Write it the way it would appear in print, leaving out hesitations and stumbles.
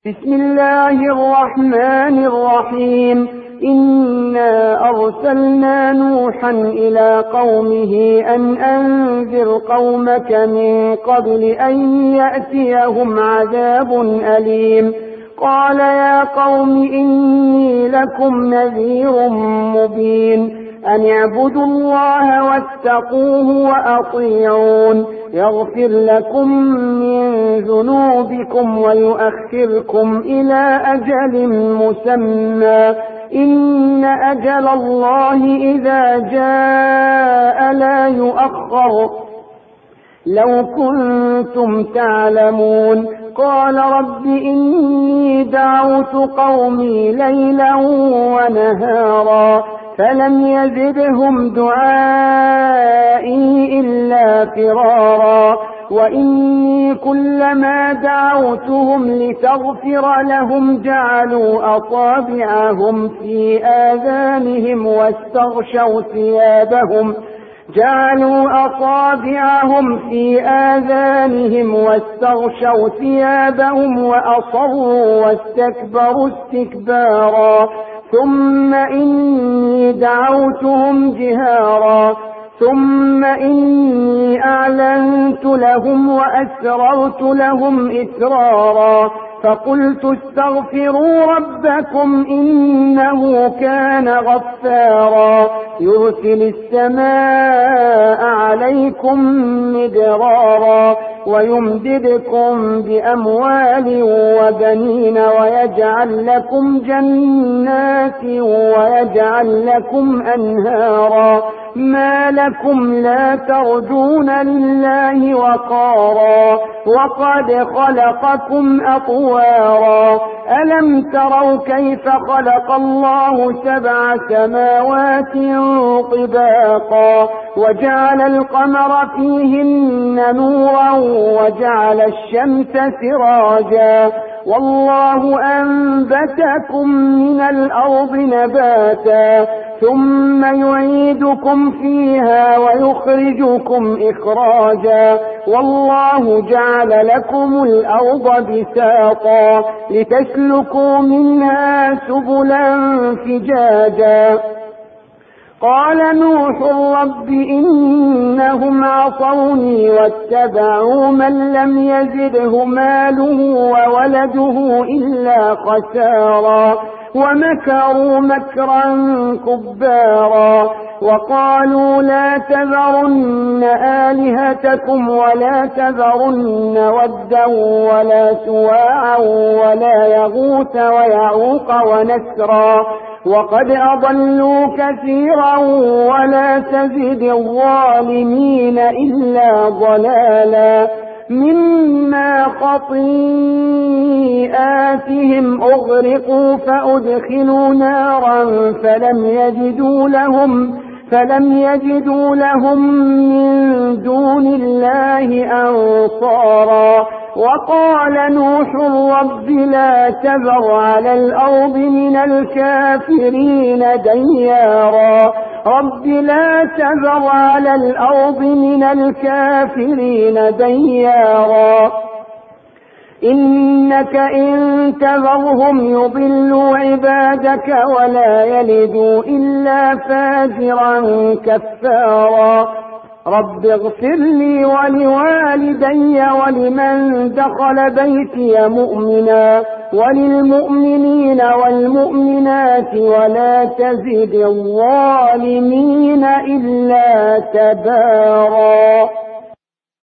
بسم الله الرحمن الرحيم. إنا أرسلنا نوحا إلى قومه أن أنذر قومك من قبل أن يأتيهم عذاب أليم. قال يا قوم إني لكم نذير مبين أن اعبدوا الله واتقوه وأطيعون يغفر لكم من ذنوبكم ويؤخركم إلى أجل مسمى إن أجل الله إذا جاء لا يؤخر لو كنتم تعلمون. قال رب إني دعوت قومي ليلا ونهارا فلم يزدهم دعائي إلا فرارا وإني كلما دعوتهم لتغفر لهم جعلوا أصابعهم في آذانهم واستغشوا ثيابهم وأصروا واستكبروا استكبارا ثم إني دعوتهم جهارا ثم إني أعلنت لهم وأسررت لهم إسرارا فقلت استغفروا ربكم إنه كان غفارا يرسل السماء عليكم مدرارا ويمددكم بأموال وبنين ويجعل لكم جنات ويجعل لكم أنهارا ما لكم لا ترجون لله وقارا وقد خلقكم أطوارا ألم تروا كيف خلق الله 7 سماوات طباقا وجعل القمر فيهن نورا وجعل الشمس سراجا والله أنبتكم من الأرض نباتا ثم يعيدكم فيها ويخرجكم إخراجا والله جعل لكم الأرض بساطا لتسلكوا منها سبلا فجاجا. قال نوح رب إنهم عصوني واتبعوا من لم يزده ماله وولده إلا خسارا ومكروا مكرا كبارا وقالوا لا تذرن آلهتكم ولا تذرن ودا ولا سواعا ولا يغوث ويعوق ونسرا وقد أضلوا كثيرا ولا تزد الظالمين إلا ضلالا مما خطيئاتهم أغرقوا فأدخلوا نارا فلم يجدوا لهم من دون الله أنصارا. وقال نوح رب لا تذر على الأرض من الكافرين ديارا إنك إن تذرهم يضلوا عبادك ولا يلدوا إلا فاجرا كفارا. رب اغفر لي ولوالدي ولمن دخل بيتي مؤمنا وللمؤمنين والمؤمنات ولا تزد الظالمين إلا تبارا.